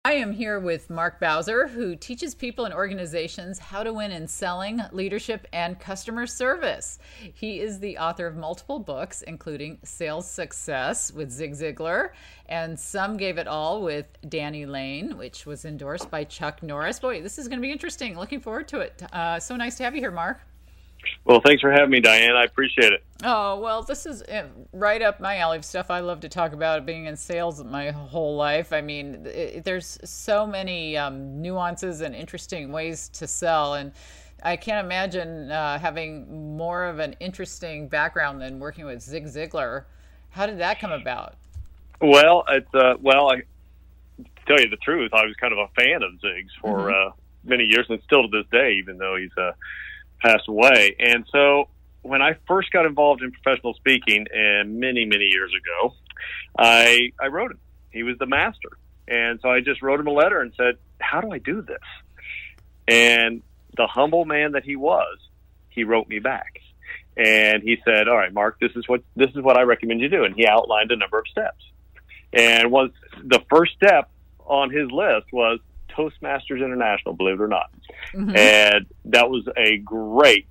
I am here with Mark Bowser, who teaches people and organizations how to win in selling, leadership, and customer service. He is the author of multiple books, including Sales Success with Zig Ziglar and Some Gave It All with Danny Lane, which was endorsed by Chuck Norris. Boy, this is going to be interesting. Looking forward to it. So nice to have you here, Mark. Well, thanks for having me, Diane. I appreciate it. Oh, well, this is right up my alley of stuff I love to talk about, being in sales my whole life. I mean, there's so many nuances and interesting ways to sell, and I can't imagine having more of an interesting background than working with Zig Ziglar. How did that come about? Well, I tell you the truth, I was kind of a fan of Zig's for many years, and still to this day, even though he's passed away. And so when I first got involved in professional speaking, and many years ago, I wrote him. He was the master. And so I just wrote him a letter and said, how do I do this? And the humble man that he was, he wrote me back. And he said, all right, Mark, this is what I recommend you do. And he outlined a number of steps. And the first step on his list was Toastmasters International, believe it or not. Mm-hmm. And that was a great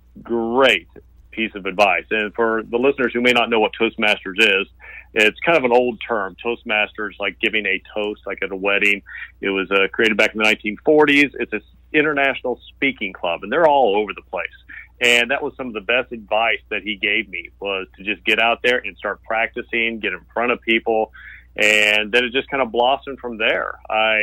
piece of advice. And for the listeners who may not know what Toastmasters is, it's kind of an old term. Toastmasters, like giving a toast, like at a wedding. It was created back in the 1940s. It's an international speaking club, and they're all over the place. And that was some of the best advice that he gave me, was to just get out there and start practicing, get in front of people. And then it just kind of blossomed from there.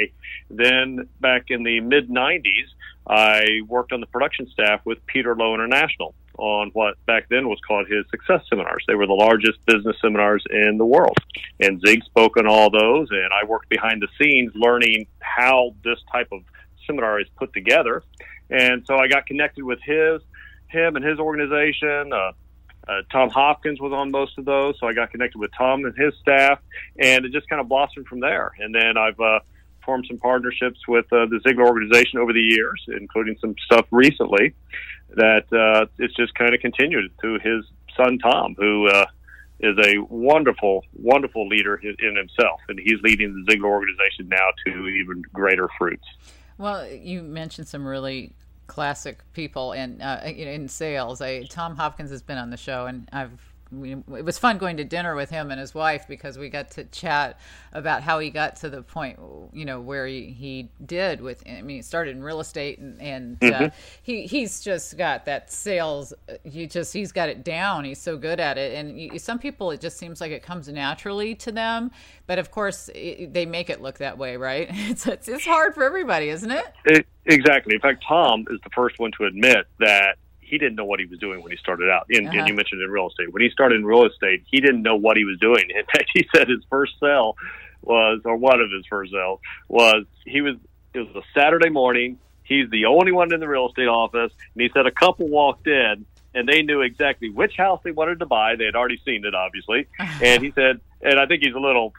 Then back in the mid-90s, I worked on the production staff with Peter Lowe International on what back then was called his success seminars. They were the largest business seminars in the world. And Zig spoke on all those, and I worked behind the scenes learning how this type of seminar is put together. And so I got connected with him and his organization. Tom Hopkins was on most of those, so I got connected with Tom and his staff, and it just kind of blossomed from there. And then I've formed some partnerships with the Ziglar organization over the years, including some stuff recently that it's just kind of continued to his son, Tom, who is a wonderful leader in himself, and he's leading the Ziglar organization now to even greater fruits. Well, you mentioned some really classic people and in sales. Tom Hopkins has been on the show, and it was fun going to dinner with him and his wife, because we got to chat about how he got to the point, where he did with. I mean, he started in real estate, and he's just got that sales. He's got it down. He's so good at it. And some people, it just seems like it comes naturally to them, but of course they make it look that way, right? It's hard for everybody, isn't it? Exactly. In fact, Tom is the first one to admit that he didn't know what he was doing when he started out. And you mentioned in real estate. When he started in real estate, he didn't know what he was doing. In fact, he said his first sale was, or one of his first sales was, it was a Saturday morning. He's the only one in the real estate office. And he said a couple walked in, and they knew exactly which house they wanted to buy. They had already seen it, obviously. And he said, and I think he's a little,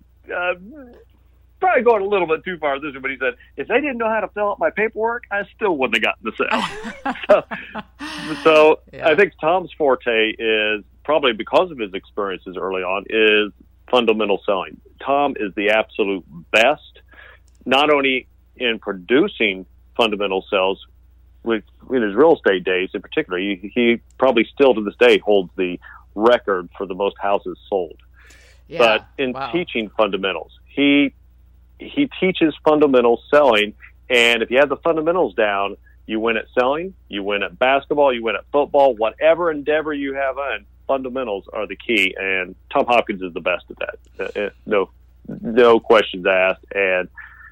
probably going a little bit too far this way, but he said, if they didn't know how to fill out my paperwork, I still wouldn't have gotten the sale. so yeah. I think Tom's forte is, probably because of his experiences early on, is fundamental selling. Tom is the absolute best, not only in producing fundamental sales in his real estate days in particular. He probably still to this day holds the record for the most houses sold. Yeah. But in teaching fundamentals, he teaches fundamental selling, and if you have the fundamentals down, you win at selling, you win at basketball, you win at football, whatever endeavor you have on, fundamentals are the key, and Tom Hopkins is the best at that. No questions asked, and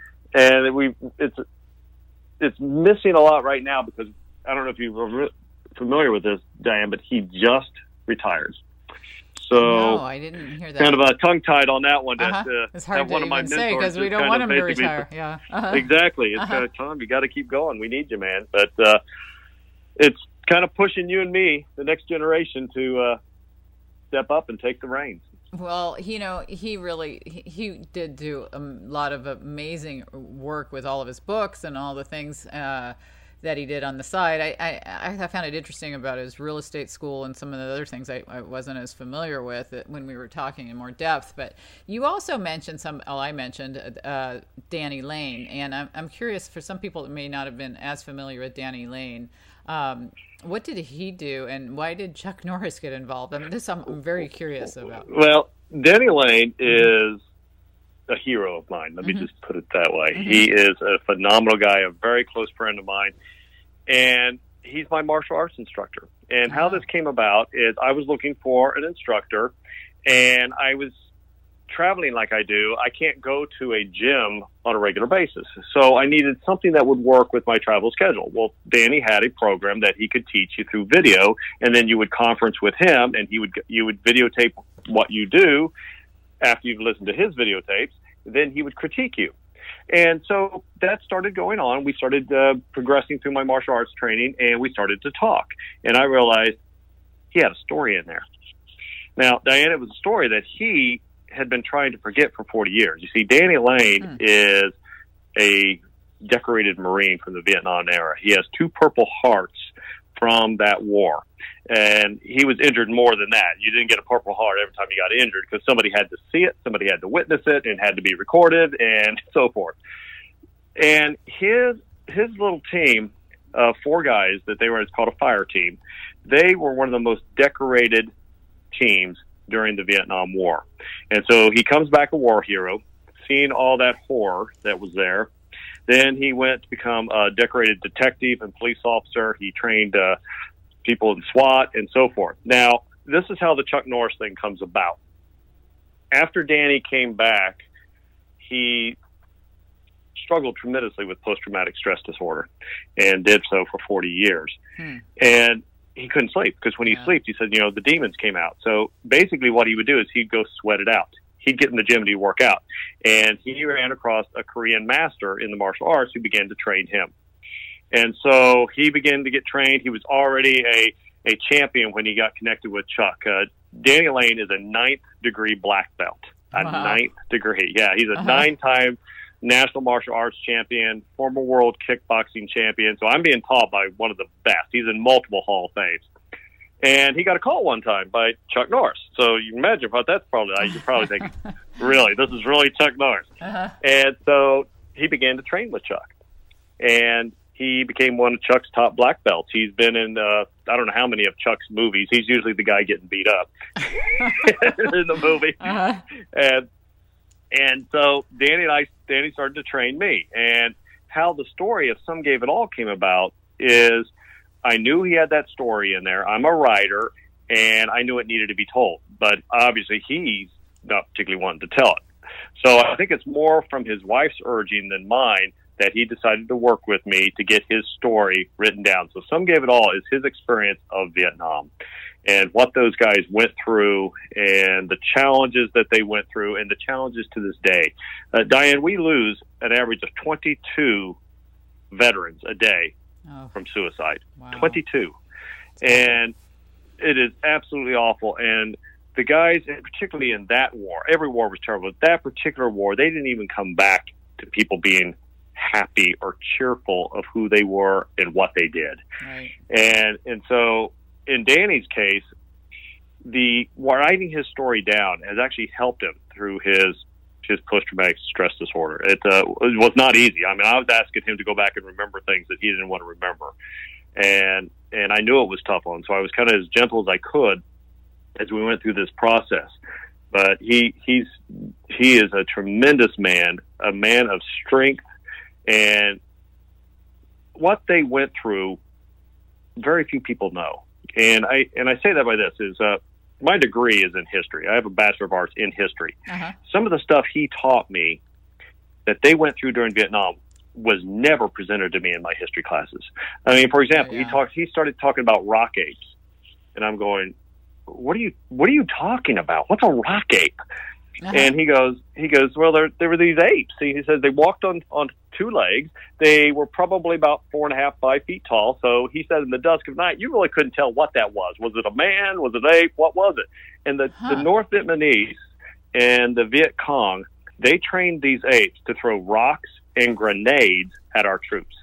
it's missing a lot right now, because I don't know if you're familiar with this, Diane, but he just retired. So no, I didn't hear that. Kind of tongue-tied on that one. It's hard to even say, because we don't want him to retire. Yeah, exactly. It's kind of, Tom, you got to keep going. We need you, man. But it's kind of pushing you and me, the next generation, to step up and take the reins. Well, he did do a lot of amazing work with all of his books and all the things that he did on the side. I found it interesting about his real estate school and some of the other things I wasn't as familiar with when we were talking in more depth. But you also mentioned I mentioned Danny Lane, and I'm curious, for some people that may not have been as familiar with Danny Lane, what did he do, and why did Chuck Norris get involved? I mean, this I'm very curious about. Well, Danny Lane is a hero of mine. Let me just put it that way. He is a phenomenal guy, a very close friend of mine, and he's my martial arts instructor. And how this came about is I was looking for an instructor, and I was traveling like I do. I can't go to a gym on a regular basis, so I needed something that would work with my travel schedule. Well, Danny had a program that he could teach you through video, and then you would conference with him, and you would videotape what you do. After you've listened to his videotapes, then he would critique you. And so that started going on. We started progressing through my martial arts training, and we started to talk. And I realized he had a story in there. Now, Diane, it was a story that he had been trying to forget for 40 years. You see, Danny Lane is a decorated Marine from the Vietnam era. He has 2 Purple Hearts from that war. And he was injured more than that. You didn't get a Purple Heart every time you got injured because somebody had to see it, somebody had to witness it, and had to be recorded, and so forth. And his little team of 4 guys that they were, it's called a fire team, they were one of the most decorated teams during the Vietnam War. And so he comes back a war hero, seeing all that horror that was there. Then he went to become a decorated detective and police officer. He trained people in SWAT and so forth. Now, this is how the Chuck Norris thing comes about. After Danny came back, he struggled tremendously with post-traumatic stress disorder and did so for 40 years. And he couldn't sleep because when he slept, he said, the demons came out. So basically what he would do is he'd go sweat it out. He'd get in the gym and he'd work out. And he ran across a Korean master in the martial arts who began to train him. And so he began to get trained. He was already a champion when he got connected with Chuck. Danny Lane is a 9th degree black belt. A 9th degree. Yeah, he's a 9-time national martial arts champion, former world kickboxing champion. So I'm being taught by one of the best. He's in multiple Hall of Fames. And he got a call one time by Chuck Norris. So you can imagine what that's probably like. You probably think, really, this is really Chuck Norris. And so he began to train with Chuck. And he became one of Chuck's top black belts. He's been in, I don't know how many of Chuck's movies. He's usually the guy getting beat up in the movie. And so Danny started to train me. And how the story of Some Gave It All came about is I knew he had that story in there. I'm a writer, and I knew it needed to be told. But obviously he's not particularly wanting to tell it. So I think it's more from his wife's urging than mine that he decided to work with me to get his story written down. So Some Gave It All is his experience of Vietnam and what those guys went through and the challenges that they went through and the challenges to this day. Diane, we lose an average of 22 veterans a day from suicide. Wow. 22. And it is absolutely awful. And the guys, particularly in that war, every war was terrible. But that particular war, they didn't even come back to people being happy or cheerful of who they were and what they did. Right. And so in Danny's case, the writing his story down has actually helped him through his post-traumatic stress disorder. It was not easy. I mean, I was asking him to go back and remember things that he didn't want to remember. And I knew it was tough on him, so I was kind of as gentle as I could as we went through this process. But he is a tremendous man, a man of strength, and what they went through, very few people know. And I say that by this is my degree is in history. I have a Bachelor of Arts in history. Some of the stuff he taught me that they went through during Vietnam was never presented to me in my history classes. I mean, for example, he started talking about rock apes, and I'm going, what are you talking about? What's a rock ape? And he goes, well, there were these apes. He says they walked on 2 legs. They were probably about 4.5, 5 feet tall. So he said in the dusk of night, you really couldn't tell what that was. Was it a man? Was it an ape? What was it? And the North Vietnamese and the Viet Cong, they trained these apes to throw rocks and grenades at our troops.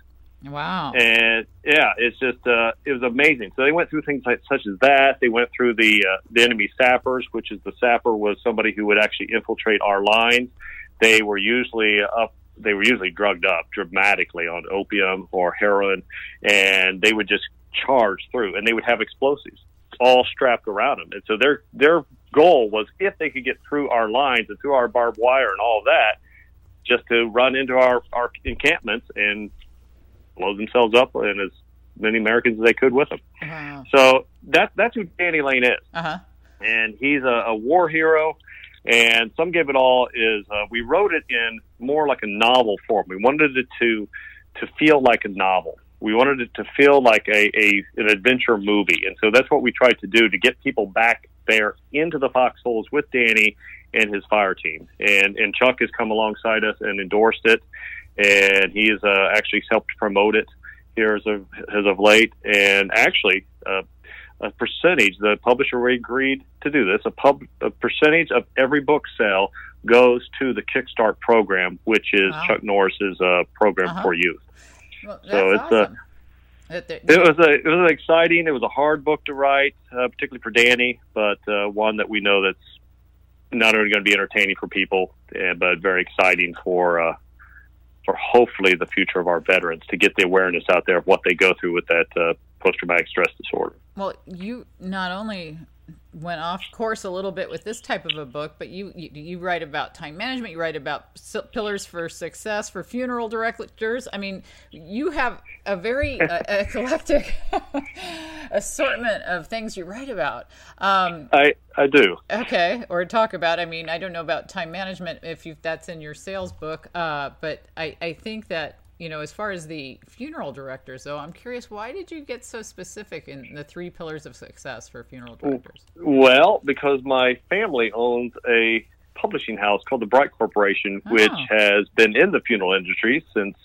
Wow. And yeah, it's just it was amazing. So they went through things such as that. They went through the enemy sappers, which is the sapper was somebody who would actually infiltrate our lines. They were usually drugged up dramatically on opium or heroin, and they would just charge through, and they would have explosives all strapped around them. And so their goal was, if they could get through our lines and through our barbed wire and all of that, just to run into our encampments and blow themselves up and as many Americans as they could with them. Wow. So that's who Danny Lane is. Uh-huh. And he's a war hero. And Some Give It All is, we wrote it in more like a novel form. We wanted it to feel like a novel. We wanted it to feel like an adventure movie. And so that's what we tried to do, to get people back there into the foxholes with Danny and his fire team. And Chuck has come alongside us and endorsed it. And he has actually helped promote it here as of late. And actually, a percentage, the publisher agreed to do this, a percentage of every book sale goes to the Kickstart program, which is Chuck Norris's program for youth. Well, that's so it's awesome. It was exciting. It was a hard book to write, particularly for Danny, but one that we know that's not only going to be entertaining for people, but very exciting for hopefully the future of our veterans, to get the awareness out there of what they go through with that post-traumatic stress disorder. Well, you not only went off course a little bit with this type of a book, but you write about time management, you write about pillars for success for funeral directors. I mean, you have a very eclectic assortment of things you write about. I do. Okay, or talk about. I mean, I don't know about time management if that's in your sales book, but I think that, you know, as far as the funeral directors, though, I'm curious, why did you get so specific in the 3 pillars of success for funeral directors? Well, because my family owns a publishing house called the Bright Corporation, which has been in the funeral industry since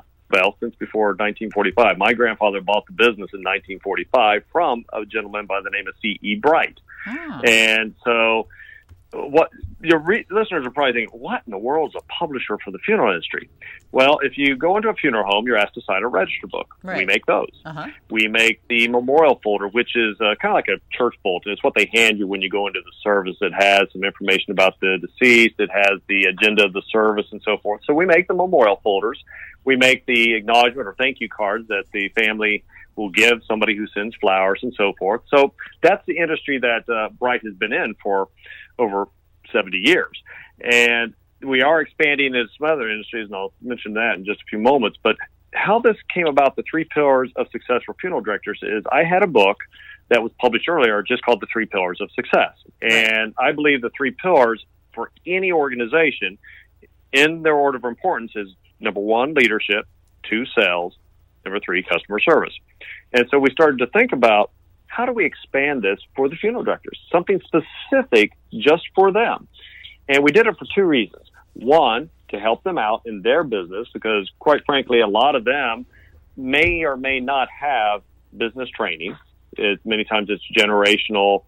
before 1945. My grandfather bought the business in 1945 from a gentleman by the name of C.E. Bright. And so what your listeners are probably thinking, what in the world is a publisher for the funeral industry? Well, if you go into a funeral home, you're asked to sign a register book. Right. We make those. We make the memorial folder, which is kind of like a church bulletin. It's what they hand you when you go into the service. It has some information about the deceased. It has the agenda of the service and so forth. So we make the memorial folders. We make the acknowledgement or thank you cards that the family will give somebody who sends flowers and so forth. So that's the industry that Bright has been in for over 70 years. And we are expanding into some other industries, and I'll mention that in just a few moments. But how this came about, the 3 pillars of success for funeral directors, is I had a book that was published earlier just called The 3 Pillars of Success. And I believe the 3 pillars for any organization in their order of importance is, number 1, leadership, 2, sales, number 3, customer service. And so we started to think about, how do we expand this for the funeral directors? Something specific just for them. And we did it for 2 reasons. 1, to help them out in their business, because quite frankly, a lot of them may or may not have business training. Many times it's generational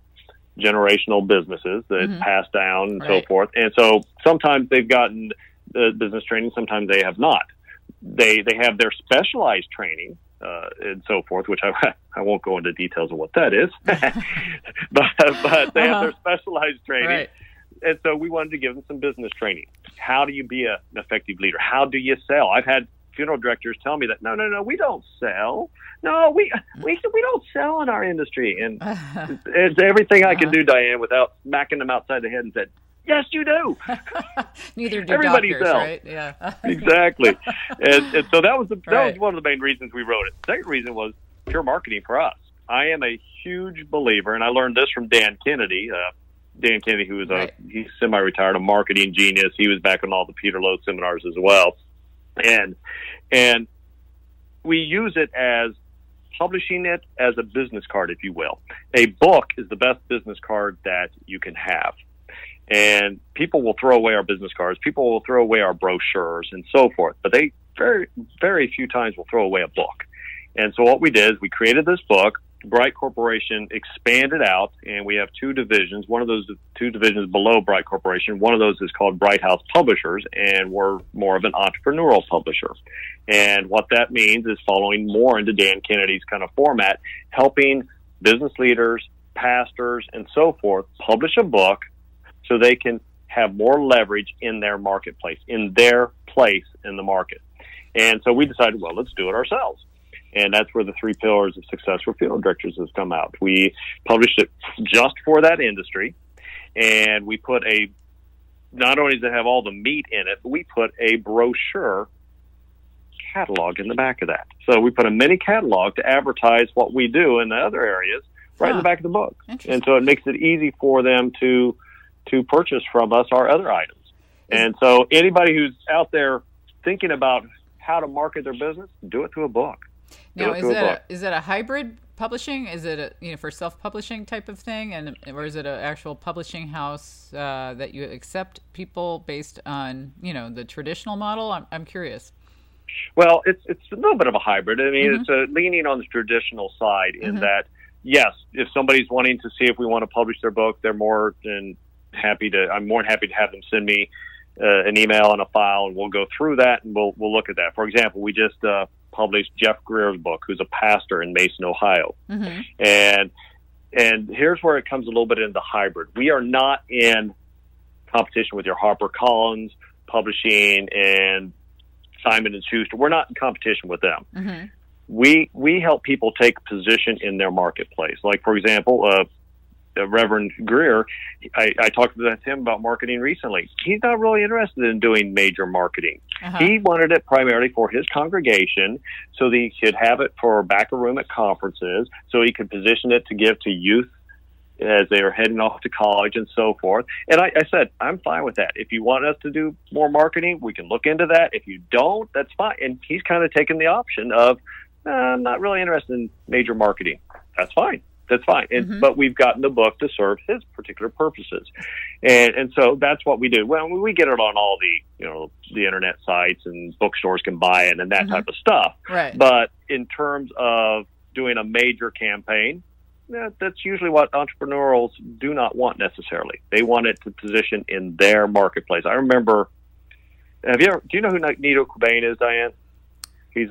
businesses that pass down and so forth. And so sometimes they've gotten the business training, sometimes they have not. They have their specialized training, and so forth, which I won't go into details of what that is, but they have their specialized training. Right. And so we wanted to give them some business training. How do you be an effective leader? How do you sell? I've had funeral directors tell me that, no, we don't sell. No, we don't sell in our industry. And it's everything I can do, Diane, without smacking them outside the head and said, yes, you do. Neither do everybody doctors, sells. Right? Yeah. Exactly. And so that was one of the main reasons we wrote it. The second reason was pure marketing for us. I am a huge believer, and I learned this from Dan Kennedy. Dan Kennedy, who is he's semi-retired, a marketing genius. He was back on all the Peter Lowe seminars as well. And we use it as publishing it as a business card, if you will. A book is the best business card that you can have. And people will throw away our business cards. People will throw away our brochures and so forth. But they very, very few times will throw away a book. And so what we did is we created this book. Bright Corporation expanded out, and we have two divisions. One of those two divisions below Bright Corporation, one of those is called Bright House Publishers, and we're more of an entrepreneurial publisher. And what that means is following more into Dan Kennedy's kind of format, helping business leaders, pastors, and so forth publish a book so they can have more leverage in their marketplace, in their place in the market. And so we decided, well, let's do it ourselves. And that's where the 3 pillars of success for field directors has come out. We published it just for that industry, and we put not only does it have all the meat in it, but we put a brochure catalog in the back of that. So we put a mini catalog to advertise what we do in the other areas right in the back of the book. And so it makes it easy for them to purchase from us our other items. And so anybody who's out there thinking about how to market their business, do it through a book. Now, is it a hybrid publishing? Is it for self-publishing type of thing, or is it an actual publishing house that you accept people based on the traditional model? I'm curious. Well, it's a little bit of a hybrid. I mean, it's leaning on the traditional side in that, yes, if somebody's wanting to see if we want to publish their book, they're more than happy to. I'm more than happy to have them send me an email and a file, and we'll go through that and we'll look at that. For example, we just published Jeff Greer's book, who's a pastor in Mason, Ohio. And here's where it comes a little bit into hybrid. We are not in competition with your HarperCollins Publishing and Simon & Schuster. We're not in competition with them. We help people take position in their marketplace. Like, for example, Reverend Greer, I talked to him about marketing recently. He's not really interested in doing major marketing. He wanted it primarily for his congregation so that he could have it for back of room at conferences, so he could position it to give to youth as they are heading off to college and so forth. And I said, I'm fine with that. If you want us to do more marketing, we can look into that. If you don't, that's fine. And he's kind of taken the option of, I'm not really interested in major marketing. That's fine. That's fine. But we've gotten the book to serve his particular purposes. And so that's what we do. Well, we get it on all the internet sites, and bookstores can buy it and that type of stuff. Right. But in terms of doing a major campaign, that's usually what entrepreneurials do not want necessarily. They want it to position in their marketplace. I remember, do you know who Nito Qubein is, Diane? He's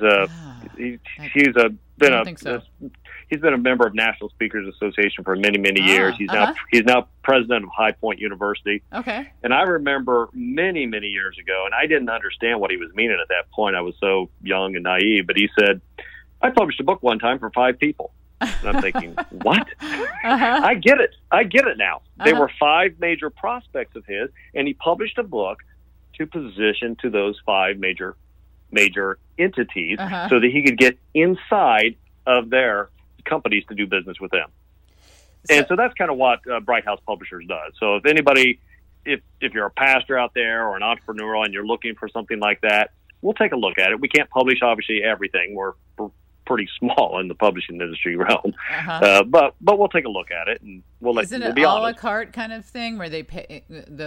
been a member of National Speakers Association for many, many years. He's now president of High Point University. Okay. And I remember many, many years ago, and I didn't understand what he was meaning at that point. I was so young and naive, but he said, I published a book one time for 5 people. And I'm thinking, what? I get it. I get it now. There were 5 major prospects of his, and he published a book to position to those 5 major entities so that he could get inside of their companies to do business with them. And so that's kind of what Bright House Publishers does. So if anybody, if you're a pastor out there or an entrepreneur and you're looking for something like that, we'll take a look at it. We can't publish, obviously, everything. We're pretty small in the publishing industry realm. But we'll take a look at it, and we'll let you be honest. Is it an a la carte kind of thing where they pay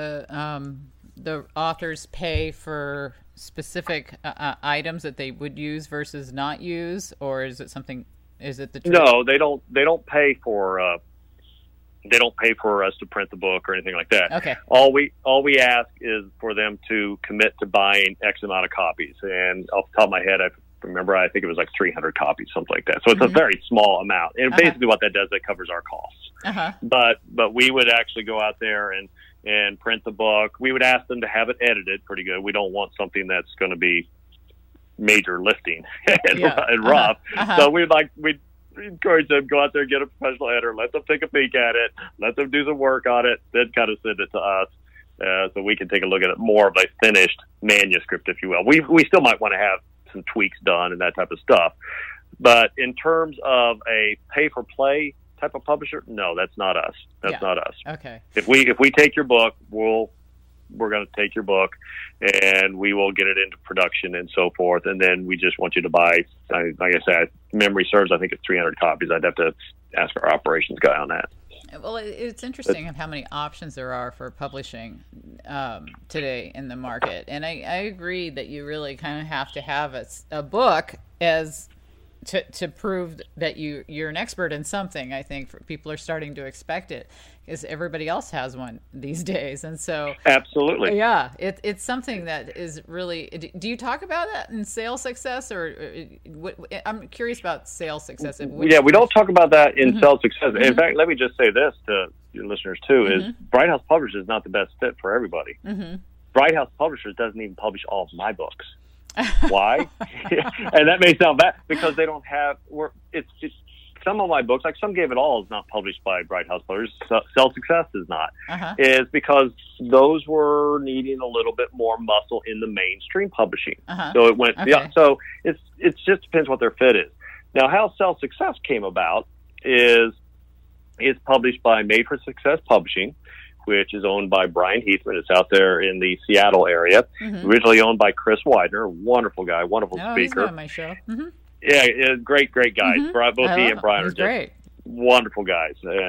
the authors pay for specific items that they would use versus not use, or is it something? Is it the truth? No, they don't. They don't pay for. They don't pay for us to print the book or anything like that. Okay. All we ask is for them to commit to buying X amount of copies. And off the top of my head, I think it was like 300 copies, something like that. So it's a very small amount. And basically what that does, that covers our costs. But we would actually go out there and print the book. We would ask them to have it edited pretty good. We don't want something that's going to be major lifting and rough. So we'd encourage them to go out there and get a professional editor, let them take a peek at it, let them do some work on it, then kind of send it to us so we can take a look at it, more of a finished manuscript, if you will. We still might want to have some tweaks done and that type of stuff. But in terms of a pay-for-play type of publisher, no, that's not us. That's not us. Okay. If we take your book, we're going to take your book and we will get it into production and so forth. And then we just want you to buy, like I said, memory serves, I think it's 300 copies. I'd have to ask our operations guy on that. Well, it's interesting how many options there are for publishing today in the market. And I agree that you really kind of have to have a book as to prove that you're an expert in something. I think people are starting to expect it because everybody else has one these days, and so absolutely, yeah, it's something that is really. Do you talk about that in sales success, or I'm curious about sales success? Yeah, we don't talk about that in sales success. In fact, let me just say this to your listeners too: is Bright House Publishers is not the best fit for everybody. Bright House Publishers doesn't even publish all of my books. Why? And that may sound bad because they don't have. It's some of my books, like Some Gave It All, is not published by Bright House Publishers. Sell Success is not. Is because those were needing a little bit more muscle in the mainstream publishing. So it went. Okay. Yeah. So it just depends what their fit is. Now, how Sell Success came about is it's published by Made for Success Publishing, which is owned by Brian Heathman. It's out there in the Seattle area. Originally owned by Chris Widener, wonderful guy, wonderful speaker. He's been on my show. Yeah, great guys. Both he and Brian are just great, wonderful guys,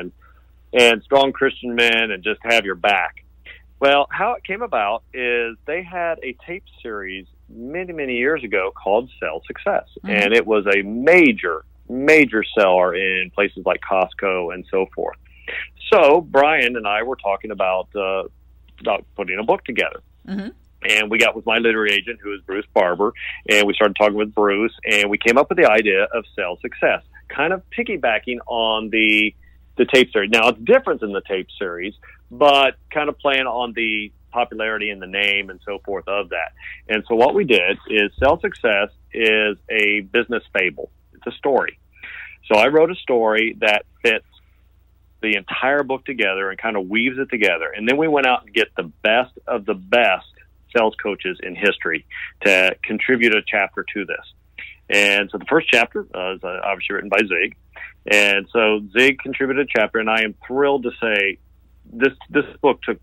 and strong Christian men, and just have your back. Well, how it came about is they had a tape series many years ago called Sell Success, and it was a major seller in places like Costco and so forth. So Brian and I were talking about putting a book together. And we got with my literary agent, who is Bruce Barber, and we started talking with Bruce, and we came up with the idea of Sell Success, kind of piggybacking on the tape series. Now, it's different than the tape series, but kind of playing on the popularity and the name and so forth of that. And so what we did is Sell Success is a business fable. It's a story. So I wrote a story that fits the entire book together and kind of weaves it together. And then we went out and get the best of the best sales coaches in history to contribute a chapter to this. And so the first chapter is obviously written by Zig. And so Zig contributed a chapter, and I am thrilled to say this book took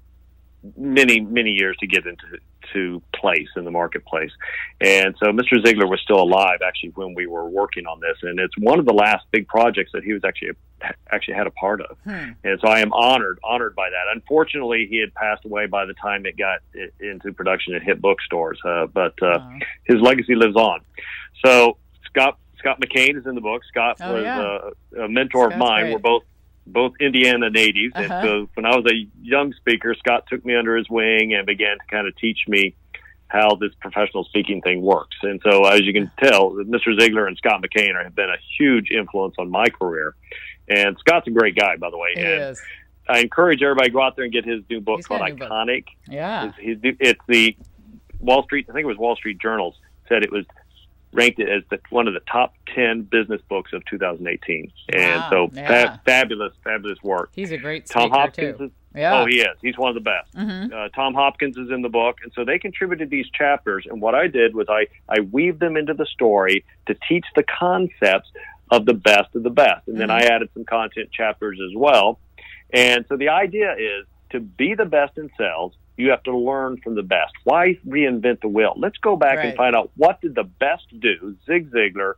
many years to get into place in the marketplace. And so Mr. Ziegler was still alive actually when we were working on this, and it's one of the last big projects that he was actually had a part of. And so I am honored by that. Unfortunately, he had passed away by the time it got into production and hit bookstores, but his legacy lives on. So Scott McCain is in the book. Scott was a mentor of mine. Great. We're both Indiana natives. And so when I was a young speaker, Scott took me under his wing and began to kind of teach me how this professional speaking thing works. And so as you can tell, Mr. Ziegler and Scott McCain have been a huge influence on my career. And Scott's a great guy, by the way. He is. I encourage everybody to go out there and get his new book called Iconic. Yeah. It's the Wall Street, I think it was Wall Street Journal, said it was ranked it as one of the top 10 business books of 2018. And so fabulous work. He's a great speaker, Tom Hopkins too. Oh, he is. He's one of the best. Tom Hopkins is in the book. And so they contributed these chapters. And what I did was I weaved them into the story to teach the concepts of the best of the best. And then I added some content chapters as well. And so the idea is to be the best in sales, you have to learn from the best. Why reinvent the wheel? Let's go back and find out what did the best do. Zig Ziglar,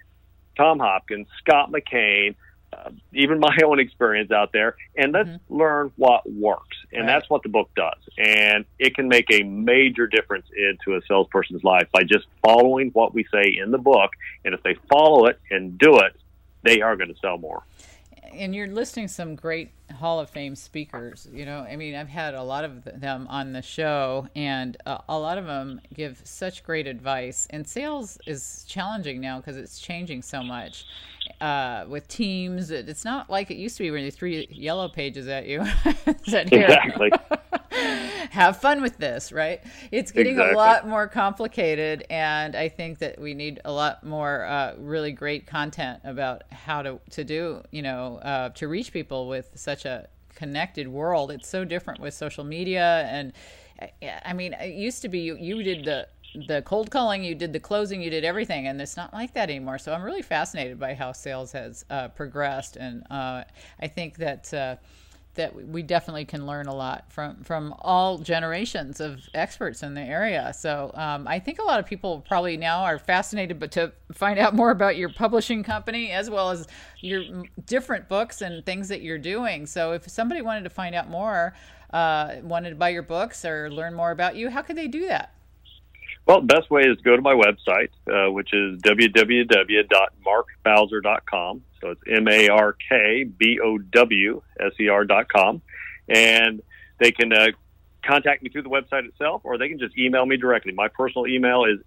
Tom Hopkins, Scott McCain, even my own experience out there, and let's learn what works. And that's what the book does. And it can make a major difference into a salesperson's life by just following what we say in the book. And if they follow it and do it, they are going to sell more. And you're listing some great Hall of Fame speakers. You know, I mean, I've had a lot of them on the show, and a lot of them give such great advice. And sales is challenging now because it's changing so much with teams. It's not like it used to be when they threw yellow pages at you. Exactly. Have fun with this, right? It's getting a lot more complicated, and I think that we need a lot more really great content about how to do, to reach people with such a connected world. It's so different with social media, and I mean, it used to be you did the cold calling, you did the closing, you did everything, and it's not like that anymore. So I'm really fascinated by how sales has progressed, and I think that we definitely can learn a lot from all generations of experts in the area. So I think a lot of people probably now are fascinated but to find out more about your publishing company as well as your different books and things that you're doing. So if somebody wanted to find out more, wanted to buy your books or learn more about you, how could they do that? Well, the best way is to go to my website, which is www.markbowser.com. So it's MarkBowser.com. And they can contact me through the website itself, or they can just email me directly. My personal email is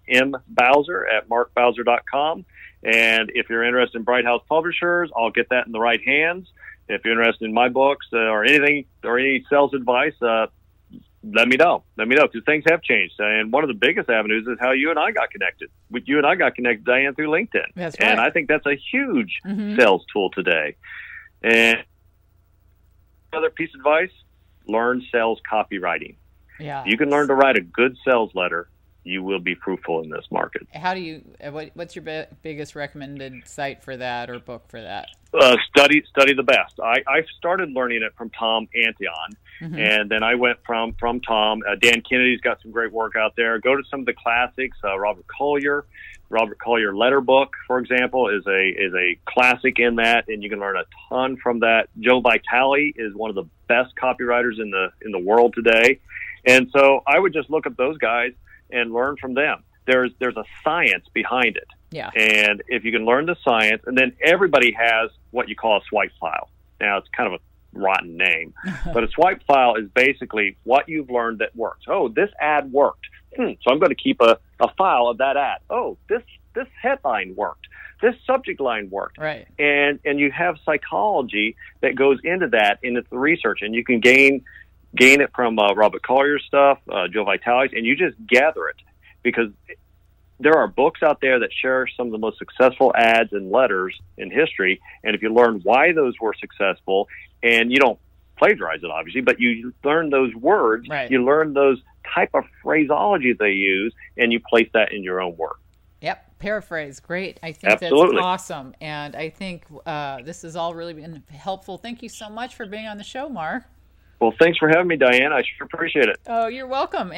mbowser@markbowser.com. And if you're interested in Bright House Publishers, I'll get that in the right hands. If you're interested in my books or anything or any sales advice, let me know. Let me know, because things have changed. And one of the biggest avenues is how you and I got connected. You and I got connected, Diane, through LinkedIn. That's right. And I think that's a huge sales tool today. And another piece of advice, learn sales copywriting. Yeah. If you can learn to write a good sales letter, you will be fruitful in this market. How do you? What's your biggest recommended site for that or book for that? Study the best. I started learning it from Tom Antion, and then I went from Tom. Dan Kennedy's got some great work out there. Go to some of the classics. Robert Collier Letter Book, for example, is a classic in that, and you can learn a ton from that. Joe Vitale is one of the best copywriters in the world today, and so I would just look up those guys and learn from them. There's a science behind it. Yeah. And if you can learn the science, and then everybody has what you call a swipe file. Now, it's kind of a rotten name, but a swipe file is basically what you've learned that works. Oh, this ad worked. So I'm going to keep a file of that ad. Oh, this headline worked. This subject line worked. Right. And you have psychology that goes into that, and it's the research, and you can gain it from Robert Collier's stuff, Joe Vitale's, and you just gather it, because there are books out there that share some of the most successful ads and letters in history. And if you learn why those were successful, and you don't plagiarize it, obviously, but you learn those words, right. You learn those type of phraseology they use, and you place that in your own work. Yep. Paraphrase. Great. I think Absolutely. That's awesome. And I think this has all really been helpful. Thank you so much for being on the show, Mark. Well, thanks for having me, Diane. I sure appreciate it. Oh, you're welcome.